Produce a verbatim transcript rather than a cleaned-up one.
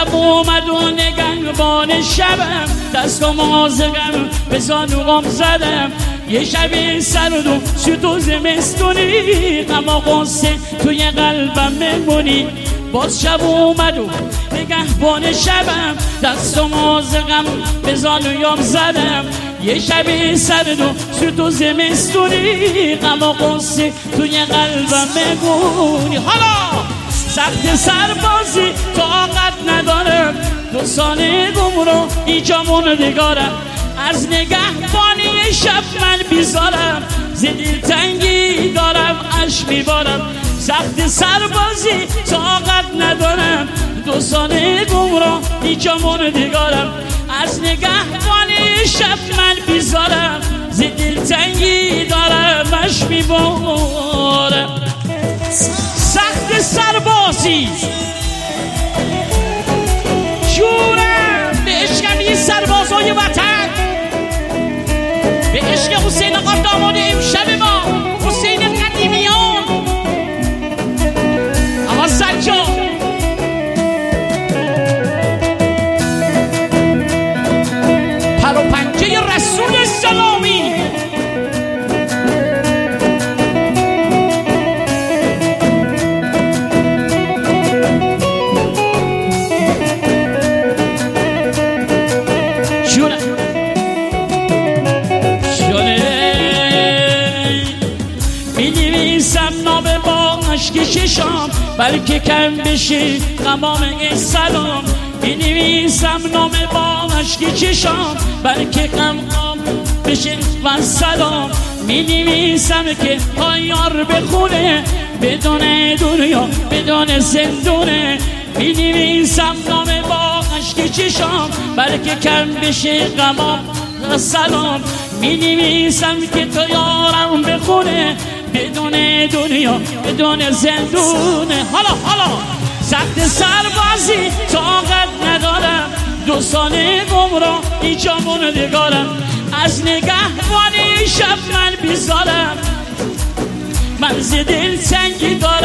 شب اومد و نگهبان شبم، دست و مازقم به زانوام زدم. یه شب سرد و سوت زمستونی، غم و غصه توی قلبم میمونی. باز شب اومد و نگهبان شبم، دست و مازقم به زانوام زدم. یه شب سرد و سوت زمستونی، غم و غصه توی قلبم میمونی. حالا سخت سربازی طاقت ندارم، دو ساله گمرو ایجامون نگارم. از نگهبانی شب من بیزارم، زدیل تنگی دارم عشق میبارم. سخت سربازی طاقت ندارم، دو ساله گمرو ایجامون نگارم. از نگهبانی شب من بیزارم، زدیل تنگی دارم عشق میبارم. سخت سربازی جونم به عشقم این سربازای وطن، به عشق حسین آقا داماد امشب ما، حسین قدیمیان آقا سجاد. پر و پنجه رسول اسلامی که چشام بلکه کم بشه غمام سلام. می نویسم نام با عشق چشام بلکه غمام بشه و سلام. می نویسم که پایار بخونه بدون دنیا بدون زندونه. می نویسم نام با عشق چشام بلکه کم بشه غمام و سلام. می نویسم که تو یارم بخونه بدون دنیا بدون زندونه. حالا حالا سخت سربازی طاقت ندارم، دو ساله گمراه ایجامون نگارم. از نگهبانی شب من بیزارم، من ز دل تنگی دارم.